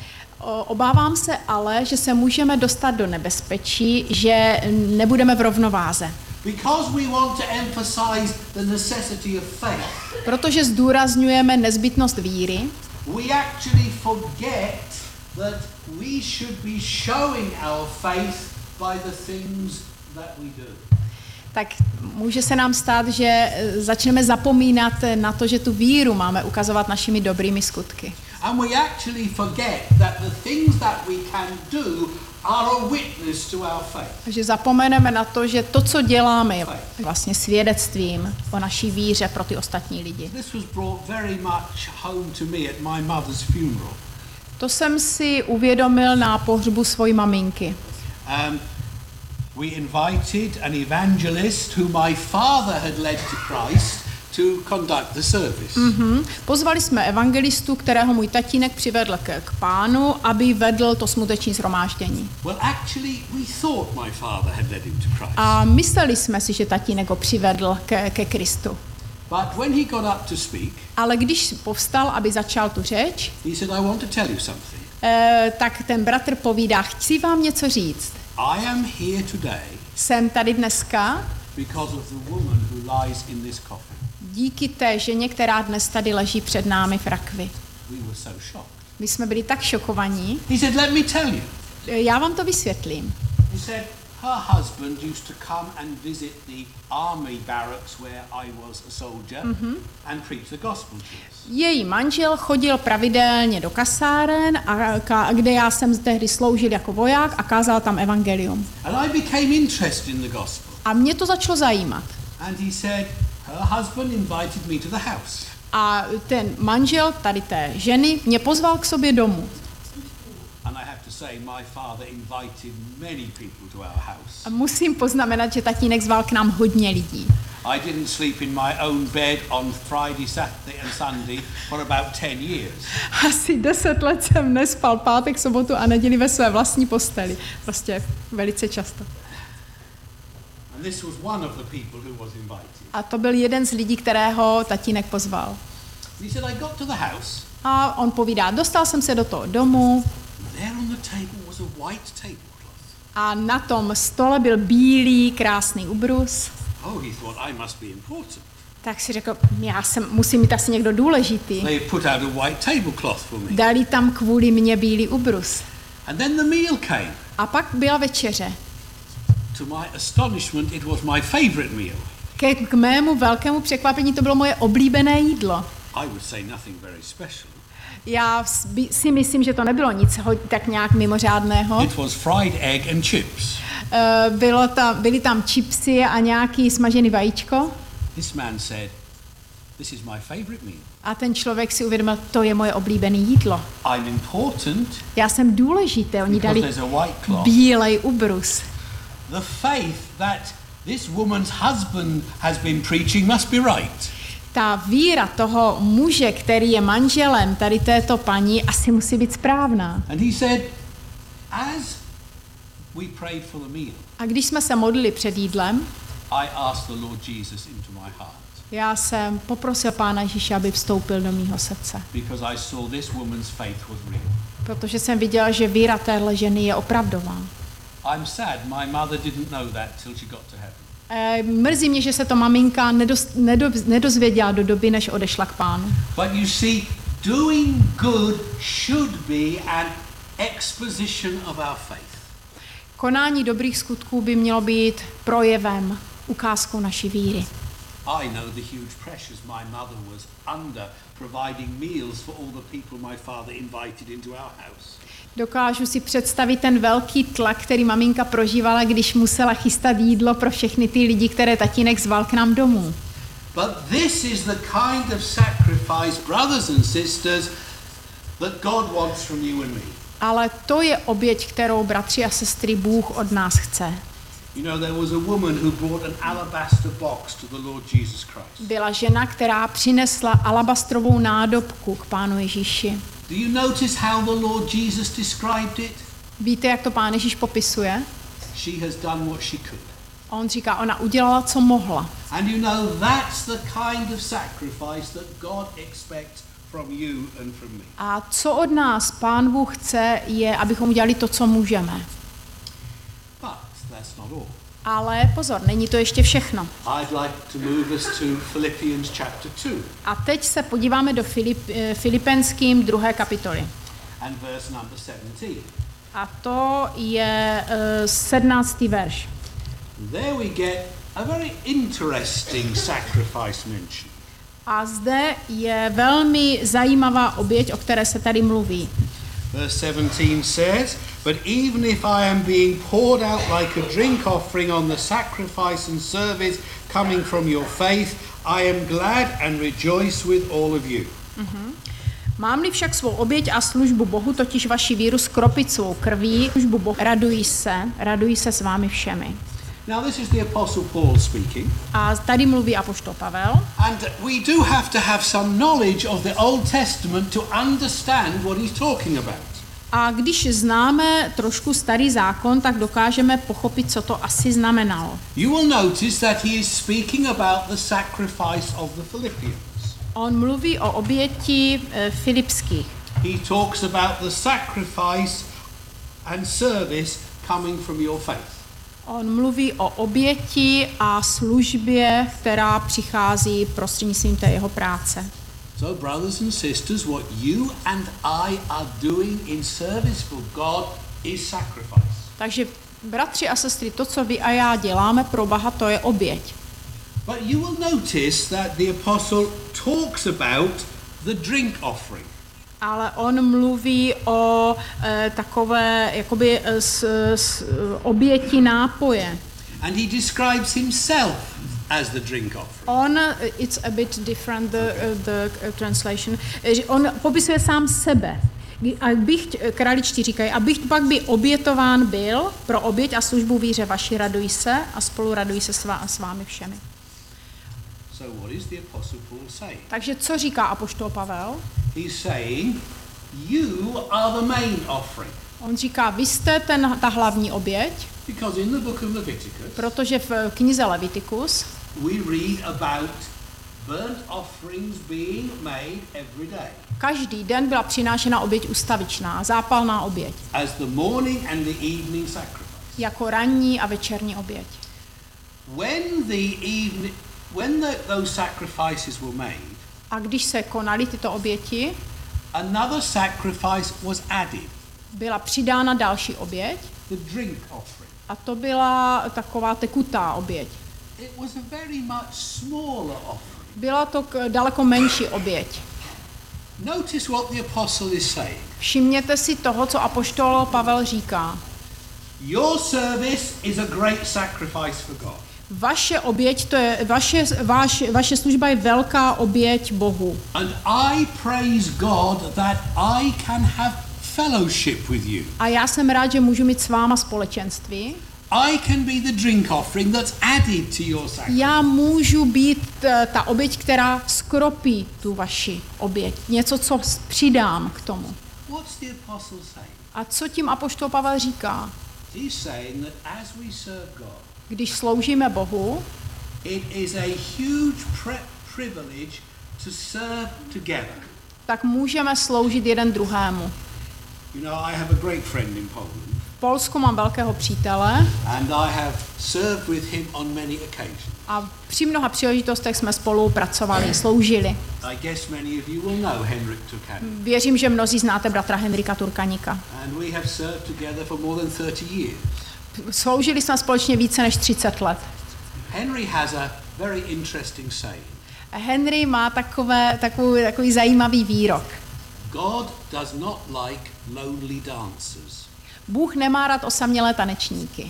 Speaker 2: Obávám se ale, že se můžeme dostat do nebezpečí, že nebudeme v rovnováze.
Speaker 1: Because we want to emphasize the necessity of faith,
Speaker 2: Protože zdůrazňujeme nezbytnost víry,
Speaker 1: we actually forget that we should be showing our faith by the things that we do.
Speaker 2: tak může se nám stát, že začneme zapomínat na to, že tu víru máme ukazovat našimi dobrými skutky.
Speaker 1: And we actually forget that the things that we can do are a witness to our faith.
Speaker 2: Takže zapomeneme na to, že to, co děláme, je vlastně svědectvím o naší víře pro ty ostatní lidi.
Speaker 1: This was brought very much home to me at my mother's funeral.
Speaker 2: To jsem si uvědomil na pohřbu svojí maminky.
Speaker 1: Um, we invited an evangelist who my father had led to Christ to conduct the service.
Speaker 2: Mm-hmm. Pozvali jsme evangelistu, kterého můj tatínek přivedl k, k pánu, aby vedl to smuteční shromáždění.
Speaker 1: Well, actually, we thought my father had led him to Christ.
Speaker 2: A mysleli jsme si, že tatínek ho přivedl ke, ke Kristu.
Speaker 1: But when he got up to speak,
Speaker 2: Ale když povstal, aby začal tu řeč,
Speaker 1: he said, I want to tell you something.
Speaker 2: eh, tak ten bratr povídá, chci vám něco říct.
Speaker 1: I am here today
Speaker 2: Jsem tady dneska
Speaker 1: because of the woman who lies in this coffin.
Speaker 2: díky té ženě, která dnes tady leží před námi v rakvi.
Speaker 1: We were so shocked.
Speaker 2: My jsme byli tak šokovaní.
Speaker 1: He said, let me tell you.
Speaker 2: Eh, Já vám to vysvětlím.
Speaker 1: He said, her husband used to come and visit the army barracks where I was a soldier mm-hmm. and preach the gospel to us.
Speaker 2: Její manžel chodil pravidelně do kasáren, a, a kde já jsem tehdy sloužil jako voják a kázal tam evangelium.
Speaker 1: And I became interested in the gospel.
Speaker 2: A mě to začalo zajímat.
Speaker 1: And he said, her husband invited me to the house.
Speaker 2: A ten manžel tady té ženy mě pozval k sobě domů.
Speaker 1: And I have to say, my father invited many people to our house.
Speaker 2: A musím poznamenat, že tatínek zval k nám hodně lidí.
Speaker 1: I didn't sleep in my own bed on Friday, Saturday and Sunday for about ten years.
Speaker 2: Asi deset let jsem nespal pátek, sobotu a neděli ve své vlastní posteli. Prostě velice často.
Speaker 1: And this was one of the people who was invited.
Speaker 2: A to byl jeden z lidí, kterého tatínek pozval.
Speaker 1: He said, I got to the house.
Speaker 2: A on povídá, dostal jsem se do toho domu
Speaker 1: There on the table was a white tablecloth.
Speaker 2: a na tom stole byl bílý, krásný ubrus.
Speaker 1: Oh, he thought, I must be important.
Speaker 2: Tak si řekl, já jsem, musím mít asi někdo důležitý.
Speaker 1: They put out a white tablecloth for me.
Speaker 2: Dali tam kvůli mně bílý ubrus.
Speaker 1: And then the meal came.
Speaker 2: A pak byla večeře.
Speaker 1: To my astonishment, it was my favorite meal.
Speaker 2: Ke, k mému velkému překvapení to bylo moje oblíbené jídlo.
Speaker 1: I would say nothing very special.
Speaker 2: Já si myslím, že to nebylo nic tak nějak mimořádného.
Speaker 1: It was fried egg and chips.
Speaker 2: Uh, bylo tam, byly tam chipsy a nějaký smažený vajíčko.
Speaker 1: This man said, this is my favorite meal.
Speaker 2: A ten člověk si uvědomil, to je moje oblíbené jídlo.
Speaker 1: I'm important.
Speaker 2: Já jsem důležitý, oni dali bílej ubrus.
Speaker 1: The faith that this woman's husband has been preaching must be right.
Speaker 2: Ta víra toho muže, který je manželem tady této paní, asi musí být správná.
Speaker 1: And he said, as we prayed for the meal,
Speaker 2: A když jsme se modlili před jídlem,
Speaker 1: I asked the Lord Jesus into my heart.
Speaker 2: Já jsem poprosil Pána Ježíše, aby vstoupil do mýho srdce.
Speaker 1: Because I saw this woman's faith was real.
Speaker 2: Protože jsem viděl, že víra téhle ženy je opravdová.
Speaker 1: I'm sad my mother didn't know that till she got to heaven.
Speaker 2: E, mrzí mě, že se to maminka nedoz, nedo, nedozvěděla do doby, než odešla k Pánu.
Speaker 1: But you see, doing good should be an exposition of our faith.
Speaker 2: Konání dobrých skutků by mělo být projevem, ukázkou naší víry.
Speaker 1: I know the huge pressures my mother was under providing meals for all the people my father invited into our house.
Speaker 2: Dokážu si představit ten velký tlak, který maminka prožívala, když musela chystat jídlo pro všechny ty lidi, které tatínek zval k nám domů.
Speaker 1: But this is the kind of sacrifice, brothers and sisters, that God wants from you and me.
Speaker 2: Ale to je oběť, kterou bratři a sestry Bůh od nás chce.
Speaker 1: You know, there was a woman who brought an alabaster box to the Lord Jesus Christ.
Speaker 2: Byla žena, která přinesla alabastrovou nádobku k Pánu Ježíši.
Speaker 1: Do you notice how the Lord Jesus described it?
Speaker 2: Víte, jak to Pán Ježíš popisuje?
Speaker 1: She has done what she could.
Speaker 2: On říká, ona udělala, co mohla.
Speaker 1: And you know, that's the kind of sacrifice that God expects from you and from me.
Speaker 2: A co od nás Pán Bůh chce, je, abychom udělali to, co můžeme.
Speaker 1: But that's not all.
Speaker 2: Ale pozor, není to ještě všechno.
Speaker 1: I'd like to move us to Philippians chapter two.
Speaker 2: A teď se podíváme do Filip, Filipenským druhé kapitoly.
Speaker 1: And verse number seventeen.
Speaker 2: A to je uh, sedmnáctý verš.
Speaker 1: There we get a very interesting sacrifice mentioned.
Speaker 2: A zde je velmi zajímavá oběť, o které se tady mluví.
Speaker 1: Verse seventeen says, but even if I am being poured out like a drink offering on the sacrifice and service coming from your faith, I am glad and rejoice with all of you.
Speaker 2: Mm-hmm. Mám-li však svou oběť a službu Bohu, totiž vaši víru skropit svou krví, službu Bohu, raduji se, raduji se s vámi všemi.
Speaker 1: Now this is the Apostle Paul speaking.
Speaker 2: A tady mluví apoštol Pavel.
Speaker 1: And we do have to have some knowledge of the Old Testament to understand what he's talking about.
Speaker 2: A když známe trošku starý zákon, tak dokážeme pochopit, co to asi znamenalo.
Speaker 1: You will notice that he is speaking about the sacrifice of the Philippians.
Speaker 2: On mluví o oběti e, filipských.
Speaker 1: He talks about the sacrifice and service coming from your faith.
Speaker 2: On mluví o oběti a službě, která přichází prostřednictvím té jeho práce.
Speaker 1: So brothers and sisters, what you and I are doing in service for God is sacrifice.
Speaker 2: Takže bratři a sestry, to, co vy a já děláme pro Boha, to je oběť.
Speaker 1: But you will notice that the apostle talks about the drink offering.
Speaker 2: Ale on mluví o e, takové jakoby s, s, oběti nápoje.
Speaker 1: And he describes himself as the drink offering.
Speaker 2: On, it's a bit different, the, okay. uh, the uh, translation. On popisuje sám sebe. A bych, králičtí říkají, abych pak by obětován byl pro oběť a službu víře vaši, radují se a spolu radují se s, vá, s vámi všemi.
Speaker 1: So what is the apostle Paul saying?
Speaker 2: Takže co říká apoštol Pavel?
Speaker 1: He's saying, you are the main offering.
Speaker 2: On říká, vy jste ten, ta hlavní oběť,
Speaker 1: because in the book of Leviticus,
Speaker 2: protože v knize Leviticus
Speaker 1: we read about burnt offerings being made every day.
Speaker 2: Každý den byla přinášena oběť ustavičná, zápalná oběť.
Speaker 1: As the morning and the evening sacrifice.
Speaker 2: Jako ranní a večerní oběť.
Speaker 1: When the evening, when the, those sacrifices were made,
Speaker 2: A když se konaly tyto oběti,
Speaker 1: another sacrifice was added.
Speaker 2: byla přidána další oběť.
Speaker 1: The drink offering.
Speaker 2: A to byla taková tekutá oběť.
Speaker 1: It was a very much smaller offering.
Speaker 2: Byla to k- daleko menší oběť.
Speaker 1: Notice what the apostle is saying.
Speaker 2: Všimněte si toho, co apoštol Pavel říká.
Speaker 1: Your service is a great sacrifice for God.
Speaker 2: Vaše oběť, to je, vaše, vaš, vaše služba je velká oběť Bohu.
Speaker 1: And I praise God that I can have fellowship with you.
Speaker 2: A já jsem rád, že můžu mít s váma společenství.
Speaker 1: I can be the drink offering that's added to your sacrifice.
Speaker 2: Já můžu být eh, ta oběť, která skropí tu vaši oběť. Něco, co přidám k tomu.
Speaker 1: What's the apostle saying?
Speaker 2: A co tím apoštol Pavel říká?
Speaker 1: He's saying that as we serve God,
Speaker 2: Když sloužíme Bohu,
Speaker 1: it is a huge pre- privilege to serve together.
Speaker 2: tak můžeme sloužit jeden druhému.
Speaker 1: You know, I have a great friend in Poland,
Speaker 2: V Polsku mám velkého přítele
Speaker 1: and I have served with him on many occasions.
Speaker 2: a při mnoha příležitostech jsme spolu pracovali, sloužili.
Speaker 1: I guess many of you will know Henrik Turkani.
Speaker 2: Věřím, že mnozí znáte bratra Henrika Turkanika.
Speaker 1: And we have served together for more than thirty years.
Speaker 2: Sloužili jsme společně více než třicet let.
Speaker 1: Henry has a very interesting saying.
Speaker 2: Henry má takové, takový, takový zajímavý výrok.
Speaker 1: God does not like lonely dancers.
Speaker 2: Bůh nemá rád osamělé tanečníky.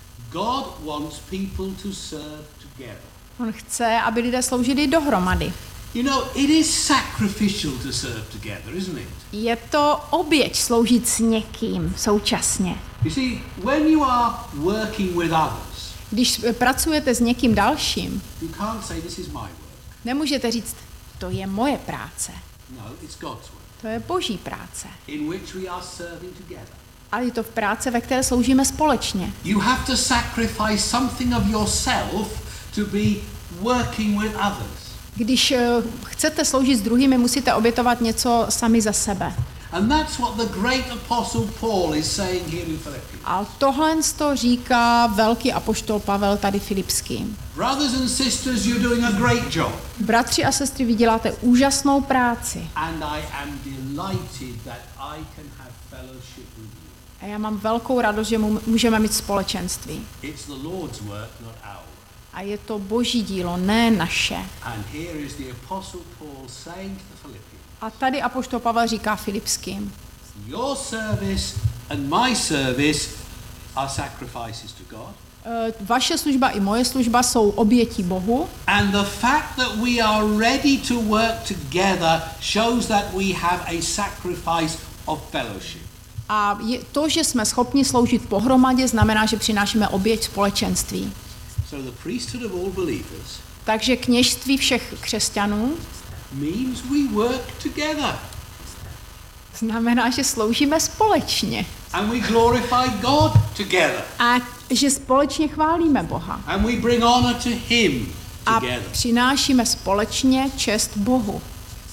Speaker 1: God wants people to serve together.
Speaker 2: On chce, aby lidé sloužili dohromady.
Speaker 1: You know, it is sacrificial to serve together, isn't it?
Speaker 2: Je to oběť sloužit s někým současně.
Speaker 1: You see, when you are working with others,
Speaker 2: Když pracujete s někým dalším,
Speaker 1: you can't say this is my work.
Speaker 2: nemůžete říct, to je moje práce.
Speaker 1: No, it's God's work,
Speaker 2: To je boží práce.
Speaker 1: in which we are serving together.
Speaker 2: Ale je to v práce, ve které sloužíme společně.
Speaker 1: You have to sacrifice something of yourself to be working with others.
Speaker 2: Když eh, chcete sloužit s druhými, musíte obětovat něco sami za sebe.
Speaker 1: And that's what the great apostle Paul is saying here in Philippians.
Speaker 2: A tohle to říká velký apoštol Pavel tady Filipským.
Speaker 1: Brothers and sisters, you're doing a great job.
Speaker 2: Bratři a sestry, vy děláte úžasnou práci.
Speaker 1: And I am delighted that I can have fellowship with you.
Speaker 2: A já mám velkou radost, že mu- můžeme mít společenství.
Speaker 1: It's the Lord's work, not ours.
Speaker 2: A je to boží dílo, ne naše.
Speaker 1: And here is the apostle Paul saying to the Philippians,
Speaker 2: A tady apoštol Pavel říká Filipským.
Speaker 1: your service and my service are sacrifices to God.
Speaker 2: E, Vaše služba i moje služba jsou obětí Bohu.
Speaker 1: And the fact that we are ready to work together shows that we have a sacrifice of fellowship.
Speaker 2: A je, to, že jsme schopni sloužit pohromadě, znamená, že přinášíme oběť společenství.
Speaker 1: So the priesthood of all believers
Speaker 2: Takže kněžství všech křesťanů
Speaker 1: means we work together.
Speaker 2: znamená, že sloužíme společně.
Speaker 1: And we glorify God together.
Speaker 2: A že společně chválíme Boha.
Speaker 1: And we bring honor to him
Speaker 2: A
Speaker 1: together.
Speaker 2: přinášíme společně čest Bohu.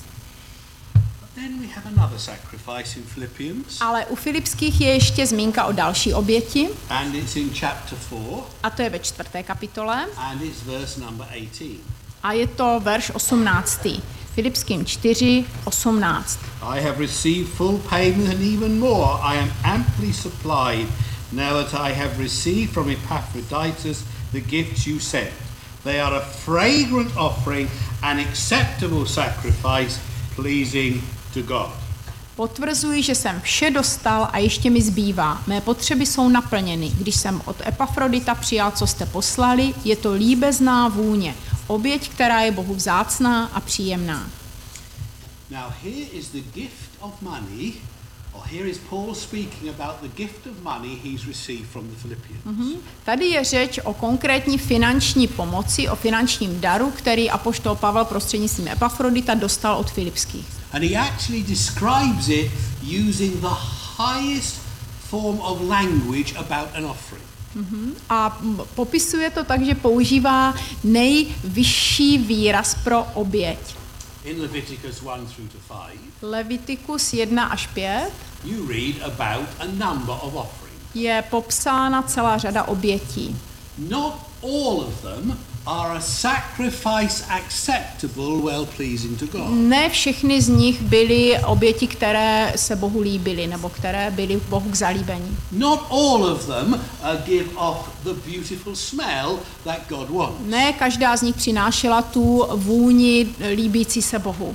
Speaker 1: But then we have another sacrifice in Philippians.
Speaker 2: Ale u Filipských je ještě zmínka o další oběti.
Speaker 1: And it's in chapter four.
Speaker 2: A to je ve čtvrté kapitole.
Speaker 1: And it's verse number eighteen.
Speaker 2: A je to verš osmnáctý. Filipským čtyři, osmnáct.
Speaker 1: I have received full payment and even more. I am amply supplied now that I have received from Epaphroditus the gifts you sent. They are a fragrant offering, an acceptable sacrifice, pleasing to God.
Speaker 2: Potvrzuji, že jsem vše dostal a ještě mi zbývá. Mé potřeby jsou naplněny. Když jsem od Epafrodita přijal, co jste poslali, je to líbezná vůně. Oběť, která je Bohu vzácná a příjemná.
Speaker 1: Now here is the gift of money, or here is Paul speaking about the gift of money he's received from the Philippians.
Speaker 2: Mhm. Tady je řeč o konkrétní finanční pomoci, o finančním daru, který apoštol Pavel prostřednictvím Epafrodita dostal od Filipských.
Speaker 1: And he actually describes it using the highest form of language about an offering.
Speaker 2: Mhm. A m, popisuje to tak, že používá nejvyšší výraz pro oběť.
Speaker 1: in Leviticus one through to five,
Speaker 2: Levitikus jedna až pět,
Speaker 1: you read about a number of offerings.
Speaker 2: je popsána celá řada obětí.
Speaker 1: Not all of them are a sacrifice acceptable, well pleasing to God.
Speaker 2: Ne všechny z nich byly oběti, které se Bohu líbily, nebo které byly Bohu k zalíbení.
Speaker 1: Not all of them uh, give off the beautiful smell that God wants.
Speaker 2: Ne každá z nich přinášela tu vůni líbící se Bohu.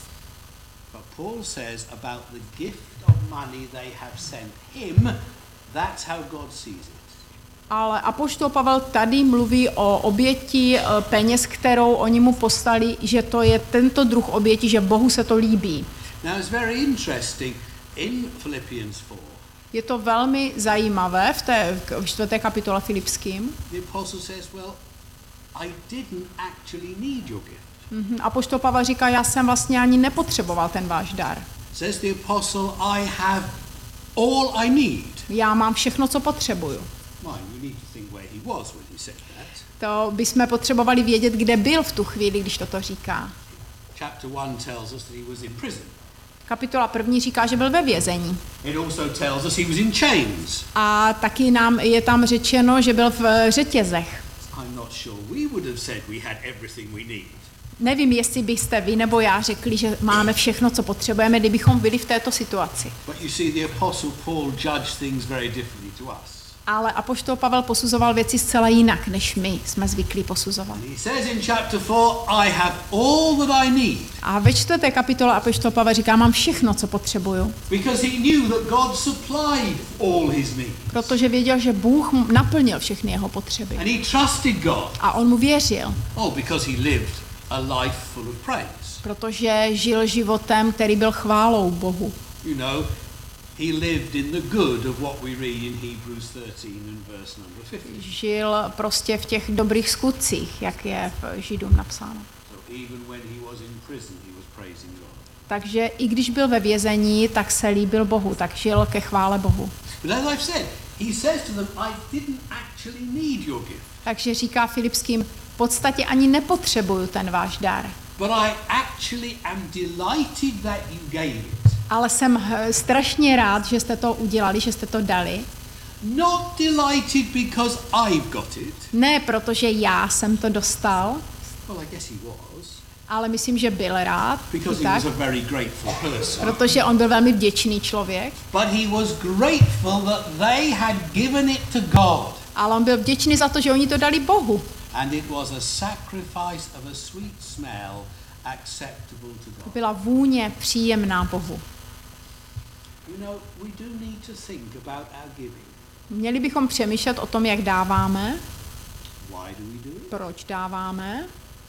Speaker 1: But Paul says about the gift of money they have sent him, that's how God sees it.
Speaker 2: Ale apoštol Pavel tady mluví o oběti peněz, kterou oni mu poslali, že to je tento druh oběti, že Bohu se to líbí.
Speaker 1: Now it's very interesting in Philippians four.
Speaker 2: Je to velmi zajímavé v té v čtvrté kapitole Filipským.
Speaker 1: The apostle says, well, I didn't actually need your gift.
Speaker 2: Mm-hmm. Apoštol Pavel říká, já jsem vlastně ani nepotřeboval ten váš dar.
Speaker 1: Says the apostle, I have all I need.
Speaker 2: Já mám všechno, co potřebuju.
Speaker 1: Well, you need to think where he was when he said that.
Speaker 2: To bychom potřebovali vědět, kde byl v tu chvíli, když toto říká.
Speaker 1: Chapter one tells us that he was in prison.
Speaker 2: Kapitola první říká, že byl ve vězení.
Speaker 1: It also tells us he was in chains.
Speaker 2: A taky nám je tam řečeno, že byl v řetězech.
Speaker 1: I'm not sure we would have said we had everything we need.
Speaker 2: Nevím, jestli byste vy nebo já řekli, že máme všechno, co potřebujeme, kdybychom byli v této situaci.
Speaker 1: But you see, the apostle Paul judged things very differently to us.
Speaker 2: Ale apoštol Pavel posuzoval věci zcela jinak, než my jsme zvyklí posuzovat.
Speaker 1: He says in chapter four, I have all that I need.
Speaker 2: A ve čtvrté kapitole apoštol Pavel říká, mám všechno, co potřebuju.
Speaker 1: Because he knew that God supplied all his needs.
Speaker 2: Protože věděl, že Bůh naplnil všechny jeho potřeby.
Speaker 1: And he trusted God.
Speaker 2: A on mu věřil.
Speaker 1: Oh, because he lived a life full of praise.
Speaker 2: Protože žil životem, který byl chválou Bohu.
Speaker 1: You know, he lived in the good of what we read in Hebrews thirteen and verse number fifty.
Speaker 2: Žil prostě v těch dobrých skutcích, jak je v Židům napsáno.
Speaker 1: So even when he was in prison, he was praising God.
Speaker 2: Takže i když byl ve vězení, tak se líbil Bohu, tak žil ke chvále Bohu.
Speaker 1: But as I've said, he says to them, I didn't actually need your gift.
Speaker 2: Takže říká Filipským, v podstatě ani nepotřebuju ten váš dar.
Speaker 1: But I actually am delighted that you gave it.
Speaker 2: Ale jsem strašně rád, že jste to udělali, že jste to dali.
Speaker 1: Not delighted because I've got it.
Speaker 2: Ne, protože já jsem to dostal,
Speaker 1: Well, I guess he was.
Speaker 2: ale myslím, že byl rád,
Speaker 1: Because
Speaker 2: i
Speaker 1: he
Speaker 2: tak,
Speaker 1: was a very grateful person.
Speaker 2: protože on byl velmi vděčný člověk,
Speaker 1: But he was grateful that they had given it to God.
Speaker 2: ale on byl vděčný za to, že oni to dali Bohu.
Speaker 1: And it was a sacrifice of a sweet smell acceptable to
Speaker 2: To
Speaker 1: God.
Speaker 2: byla vůně příjemná Bohu.
Speaker 1: You know, we do need to think about our giving.
Speaker 2: Měli bychom přemýšlet o tom, jak dáváme,
Speaker 1: Why do we do it?
Speaker 2: proč dáváme,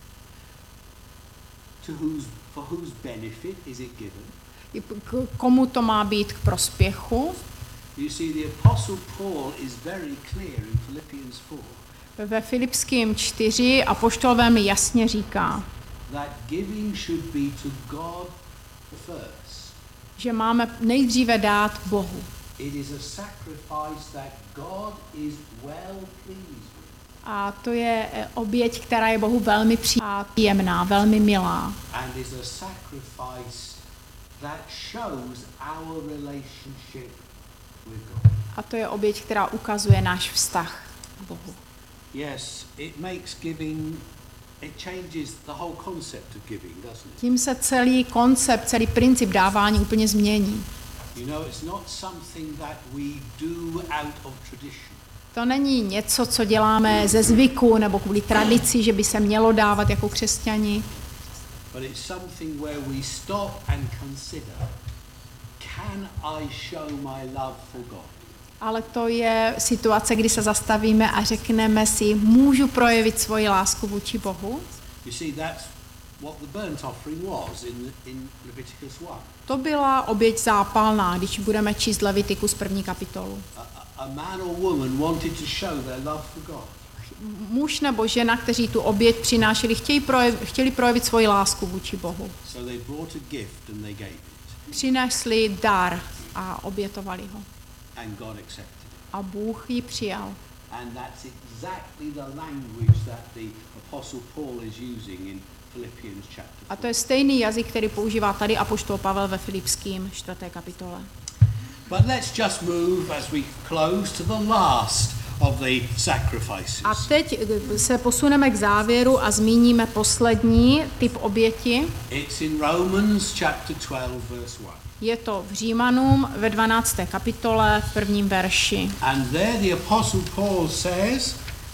Speaker 1: To whose, for whose benefit is it given?
Speaker 2: i k- komu to má být k prospěchu.
Speaker 1: You see, the Apostle Paul is very clear in Philippians four
Speaker 2: Ve Filipským čtyři apoštol velmi jasně říká,
Speaker 1: that giving should be to God first.
Speaker 2: že máme nejdříve dát Bohu.
Speaker 1: It is a sacrifice that God is well pleased with.
Speaker 2: A to je eh, oběť, která je Bohu velmi příjemná, velmi milá.
Speaker 1: And is a sacrifice that shows our relationship with God.
Speaker 2: A to je oběť, která ukazuje náš vztah k Bohu.
Speaker 1: Yes, it makes giving, it changes the whole concept of giving, doesn't it?
Speaker 2: Tím se celý koncept, celý princip dávání úplně změní.
Speaker 1: You know, it's not something that we do out of tradition.
Speaker 2: To není něco, co děláme ze zvyku nebo kvůli tradici, že by se mělo dávat jako křesťani,
Speaker 1: But it's something where we stop and consider, can I show my love for God?
Speaker 2: ale to je situace, kdy se zastavíme a řekneme si, můžu projevit svoji lásku vůči Bohu.
Speaker 1: You see, that's what the burnt offering was in, in Leviticus one.
Speaker 2: To byla oběť zápalná, když budeme číst Levitikus první kapitolu.
Speaker 1: A, a man or woman wanted to show their love for God.
Speaker 2: Muž nebo žena, kteří tu oběť přinášeli, chtěli, projev, chtěli projevit svoji lásku vůči Bohu.
Speaker 1: So they brought a gift and they gave it.
Speaker 2: Přinesli dar a obětovali ho.
Speaker 1: And God accepted it.
Speaker 2: A Bůh ji přijal.
Speaker 1: and that's exactly the language that the Apostle Paul is using in Philippians chapter
Speaker 2: A
Speaker 1: four.
Speaker 2: to je stejný jazyk, který používá tady apoštol Pavel ve Filipským čtvrté kapitole.
Speaker 1: But let's just move as we close to the last of the sacrifices.
Speaker 2: A teď se posuneme k závěru a zmíníme poslední typ oběti.
Speaker 1: It's in Romans chapter twelve verse one.
Speaker 2: Je to v Římanům ve dvanácté kapitole v prvním verši.
Speaker 1: And there the Apostle Paul says,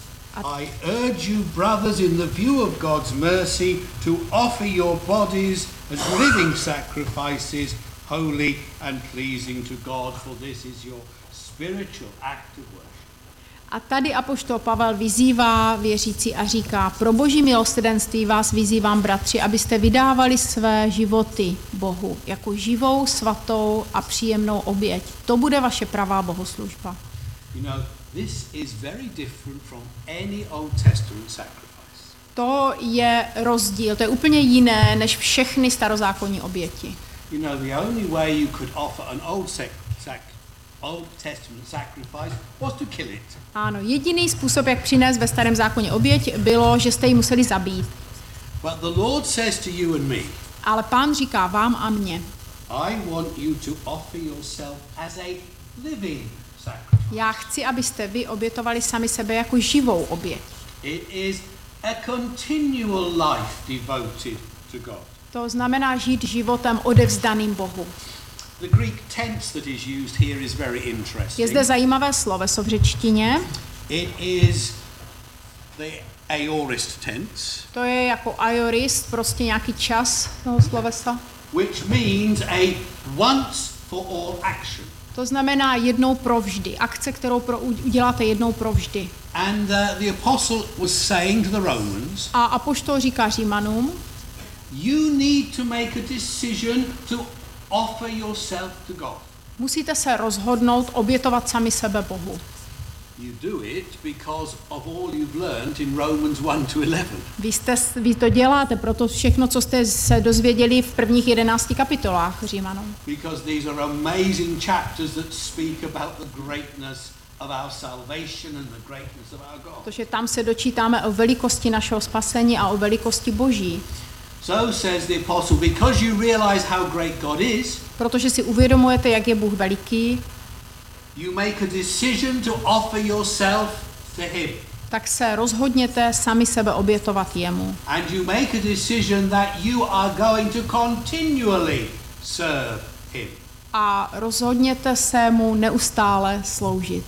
Speaker 1: I urge you, brothers, in the view of God's mercy, to offer your bodies as living sacrifices, holy and pleasing to God, for this is your spiritual act of worship.
Speaker 2: A tady apoštol Pavel vyzývá věřící a říká, pro boží milosrdenství vás vyzývám, bratři, abyste vydávali své životy Bohu jako živou, svatou a příjemnou oběť. To bude vaše pravá bohoslužba.
Speaker 1: You know, this is very different from any Old Testament sacrifice.
Speaker 2: To je rozdíl, to je úplně jiné než všechny starozákonní oběti.
Speaker 1: You know, the only way you could offer an Old, sac- sac- Old Testament sacrifice was to kill it.
Speaker 2: Ano, jediný způsob, jak přinést ve starém zákoně oběť, bylo, že jste ji museli zabít.
Speaker 1: But the Lord says to you and me,
Speaker 2: Ale Pán říká vám a mně,
Speaker 1: I want you to offer yourself as a living sacrifice.
Speaker 2: já chci, abyste vy obětovali sami sebe jako živou oběť.
Speaker 1: It is a continual life devoted to God.
Speaker 2: To znamená žít životem odevzdaným Bohu.
Speaker 1: The Greek tense that is used here is very interesting.
Speaker 2: Je zde zajímavé sloveso v řečtině.
Speaker 1: It is the aorist tense,
Speaker 2: To je jako aorist, prostě nějaký čas toho slovesa.
Speaker 1: which means a once for all action.
Speaker 2: To znamená jednou provždy. Akce, kterou pro, uděláte jednou provždy.
Speaker 1: And uh, the apostle was saying to the Romans,
Speaker 2: A apoštol říká Římanům,
Speaker 1: you need to make a decision to offer yourself to God.
Speaker 2: musíte se rozhodnout obětovat sami sebe Bohu.
Speaker 1: You do it because of all you've learned in Romans one to eleven.
Speaker 2: Vy, jste, vy to děláte, proto všechno, co jste se dozvěděli v prvních jedenácti kapitolách Římanům.
Speaker 1: Because these are amazing chapters that speak about the greatness of our salvation and the greatness of our God.
Speaker 2: Protože tam se dočítáme o velikosti našeho spasení a o velikosti Boží.
Speaker 1: So says the apostle, because you realize how great God is,
Speaker 2: Protože si uvědomujete, jak je Bůh veliký,
Speaker 1: you make a decision to offer yourself to him.
Speaker 2: tak se rozhodněte sami sebe obětovat jemu.
Speaker 1: And you make a decision that you are going to continually serve him.
Speaker 2: A rozhodněte se mu neustále sloužit.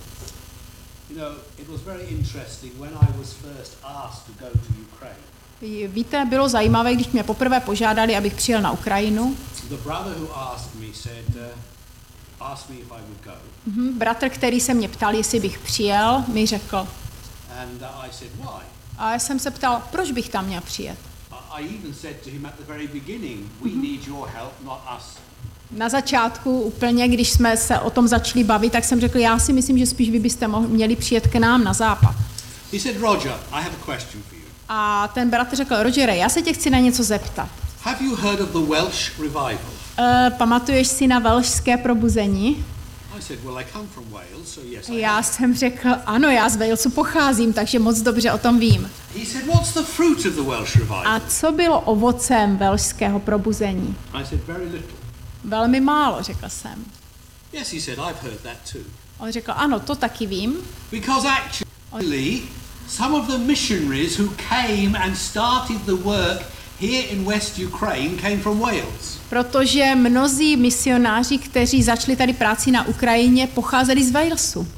Speaker 1: You know, it was very interesting when I was first asked to go to Ukraine.
Speaker 2: Víte, bylo zajímavé, když mě poprvé požádali, abych přijel na Ukrajinu.
Speaker 1: The brother who asked me said, uh, asked me if I would go.
Speaker 2: Mhm, bratr, který se mě ptal, jestli bych přijel, mi řekl.
Speaker 1: And uh, I said, why?
Speaker 2: A já jsem se ptal, proč bych tam měl přijet.
Speaker 1: I I even said to him at the very beginning, we need your help, not us.
Speaker 2: Na začátku úplně, když jsme se o tom začali bavit, tak jsem řekl, já si myslím, že spíš vy byste mohli, měli přijet k nám na západ.
Speaker 1: He said, Roger, I have a question for you.
Speaker 2: A ten bratr řekl, Rogere, já se tě chci na něco zeptat.
Speaker 1: Have you heard of the Welsh revival?
Speaker 2: E, pamatuješ si na velšské probuzení?
Speaker 1: I said, well, I come from Wales, so yes, I
Speaker 2: Já
Speaker 1: have.
Speaker 2: jsem řekl, ano, já z Walesu pocházím, takže moc dobře o tom vím.
Speaker 1: He said, what's the fruit of the Welsh revival?
Speaker 2: A co bylo ovocem velšského probuzení?
Speaker 1: I said, very little.
Speaker 2: Velmi málo, řekl jsem.
Speaker 1: Yes, he said, I've heard that too.
Speaker 2: On řekl, ano, to taky vím.
Speaker 1: Because actually, some of the missionaries who came and started the work here in West Ukraine came from Wales.
Speaker 2: Protože mnozí misionáři, kteří začali tady práci na Ukrajině, pocházeli z Walesu.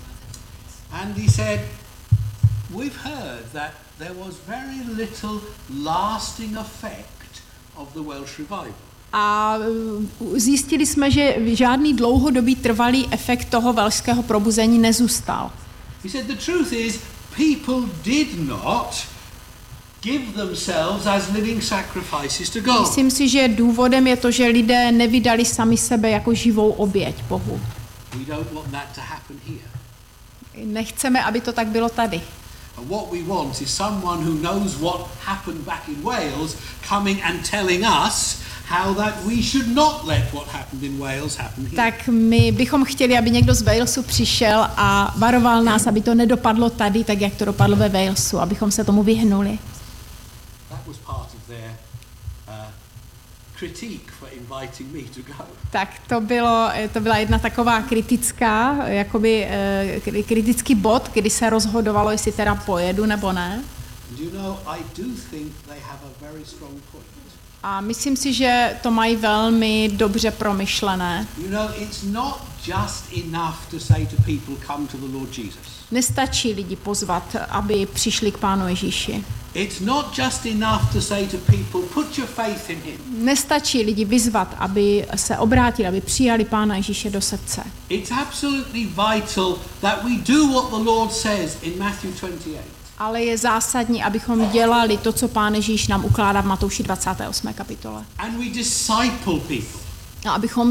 Speaker 1: And he said, we've heard that there was very little lasting effect of the Welsh revival.
Speaker 2: A zjistili jsme, že žádný dlouhodobý trvalý efekt toho velšského probuzení nezůstal.
Speaker 1: He said, the truth is, people did not give themselves as living sacrifices to God.
Speaker 2: Myslím si, že důvodem je to, že lidé nevydali sami sebe jako živou oběť Bohu.
Speaker 1: We don't want that to happen here.
Speaker 2: Nechceme, aby to tak bylo tady.
Speaker 1: And what we want is someone who knows what happened back in Wales coming and telling us how that we should not let what happened in Wales happen here.
Speaker 2: tak my bychom chtěli, aby někdo z Walesu přišel a varoval nás, aby to nedopadlo tady, tak jak to dopadlo ve Walesu, abychom se tomu vyhnuli.
Speaker 1: That was part of their uh, critique for inviting me to go.
Speaker 2: Tak to, bylo, to byla jedna taková kritická, jakoby eh, kritický bod, kdy se rozhodovalo, jestli teda pojedu nebo ne.
Speaker 1: And you know, I do think they have a very strong point.
Speaker 2: A myslím si, že to mají velmi dobře promyšlené.
Speaker 1: You know, it's not just enough to say to people, come to the Lord Jesus.
Speaker 2: Nestačí lidi pozvat, aby přišli k Pánu Ježíši.
Speaker 1: It's not just enough to say to people, put your faith in him.
Speaker 2: Nestačí lidi vyzvat, aby se obrátili, aby přijali Pána Ježíše do srdce.
Speaker 1: It's absolutely vital that we do what the Lord says in Matthew twenty-eight.
Speaker 2: Ale je zásadní, abychom dělali to, co Pán Ježíš nám ukládá v Matouši dvacáté osmé kapitole.
Speaker 1: And we disciple people.
Speaker 2: A abychom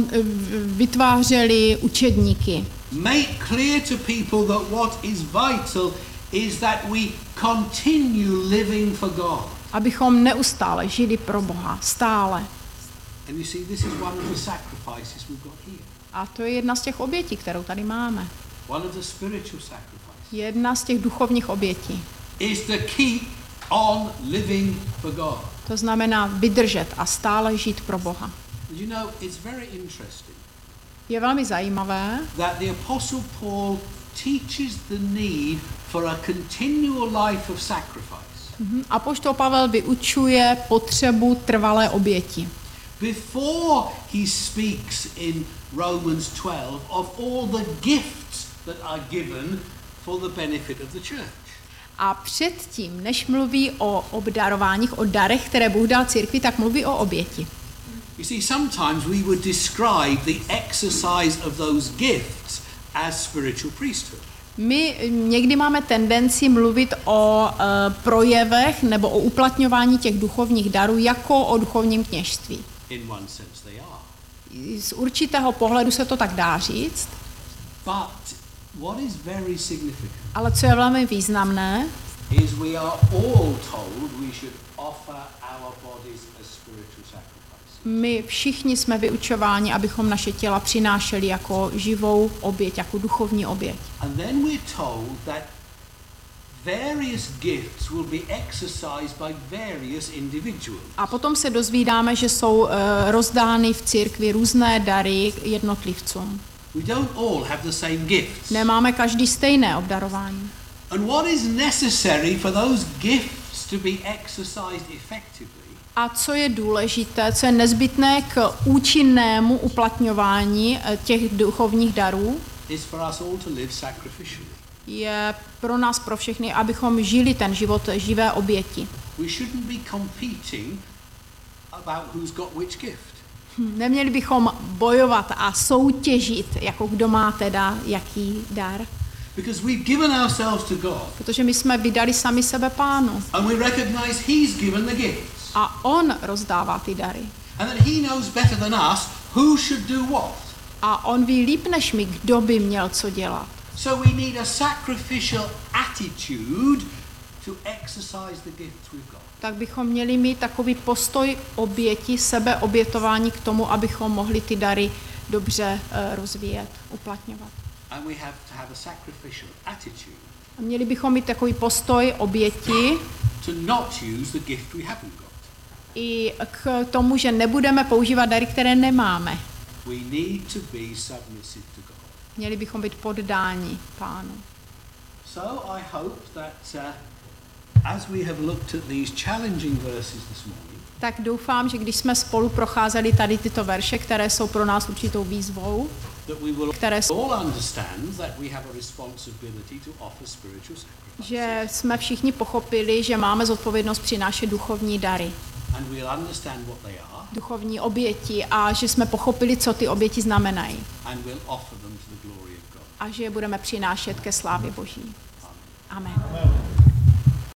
Speaker 2: vytvářeli učedníky.
Speaker 1: Make clear to people that what is vital is that we continue living for God.
Speaker 2: Abychom neustále žili pro Boha, stále.
Speaker 1: And you see, this is one of the sacrifices we've got here.
Speaker 2: A to je jedna z těch obětí, kterou tady máme.
Speaker 1: One of the spiritual sacrifices.
Speaker 2: Jedna z těch duchovních obětí.
Speaker 1: Is to keep on living for God.
Speaker 2: To znamená vydržet a stále žít pro Boha.
Speaker 1: You know, it's very interesting.
Speaker 2: Je velmi zajímavé,
Speaker 1: That the Apostle Paul teaches the need for a continual life of sacrifice.
Speaker 2: apoštol Pavel vyučuje potřebu trvalé oběti.
Speaker 1: Before he speaks in Romans twelve of all the gifts that are given for the benefit of the church.
Speaker 2: A předtím, než mluví o obdarováních, o darech, které Bůh dal církvi, tak mluví o oběti.
Speaker 1: You see, sometimes we would describe the exercise of those gifts as spiritual priesthood.
Speaker 2: My někdy máme tendenci mluvit o e, projevech nebo o uplatňování těch duchovních darů jako o duchovním kněžství.
Speaker 1: In one sense they are.
Speaker 2: Z určitého pohledu se to tak dá říct,
Speaker 1: But what is very significant
Speaker 2: ale co je velmi významné,
Speaker 1: is we are all told we should offer our bodies as spiritual sacrifices.
Speaker 2: my všichni jsme vyučováni, abychom naše těla přinášeli jako živou oběť, jako duchovní oběť.
Speaker 1: And then we're told that various gifts will be exercised by various individuals.
Speaker 2: A potom se dozvídáme, že jsou e, rozdány v církvi různé dary jednotlivcům.
Speaker 1: We don't all have the same gifts.
Speaker 2: Nemáme každý stejné obdarování.
Speaker 1: And what is necessary for those gifts to be exercised effectively
Speaker 2: A co je důležité, co je nezbytné k účinnému uplatňování těch duchovních darů,
Speaker 1: is for us all to live sacrificially.
Speaker 2: je pro nás, pro všechny, abychom žili ten život živé oběti.
Speaker 1: We shouldn't be competing about who's got which gift.
Speaker 2: Neměli bychom bojovat a soutěžit, jako kdo má teda jaký dar.
Speaker 1: Because we've given ourselves to God.
Speaker 2: Protože my jsme vydali sami sebe Pánu.
Speaker 1: And we recognize he's given the gifts.
Speaker 2: A on rozdává ty dary.
Speaker 1: And that he knows better than us who should do what.
Speaker 2: A on ví líp než my, kdo by měl co dělat.
Speaker 1: So we need a sacrificial attitude to exercise the gifts we've got.
Speaker 2: Tak bychom měli mít takový postoj oběti, sebeobětování k tomu, abychom mohli ty dary dobře uh, rozvíjet, uplatňovat.
Speaker 1: And we have to have a sacrificial attitude
Speaker 2: A měli bychom mít takový postoj oběti
Speaker 1: to not use the gift we haven't got.
Speaker 2: i k tomu, že nebudeme používat dary, které nemáme.
Speaker 1: We need to be submissive to God.
Speaker 2: Měli bychom být poddáni Pánu.
Speaker 1: So I hope that uh, as we have looked at these challenging verses this morning,
Speaker 2: Tak doufám, že když jsme spolu procházeli tady tyto verše, které jsou pro nás určitou výzvou,
Speaker 1: that we will
Speaker 2: které jsou,
Speaker 1: all understand that we have a responsibility to offer spiritual sacrifices.
Speaker 2: že jsme všichni pochopili, že máme zodpovědnost přinášet duchovní dary,
Speaker 1: And we'll understand what they are,
Speaker 2: duchovní oběti a že jsme pochopili, co ty oběti znamenají
Speaker 1: and we'll offer them to the glory of God.
Speaker 2: a že je budeme přinášet ke slávě Boží.
Speaker 1: Amen.
Speaker 2: Amen.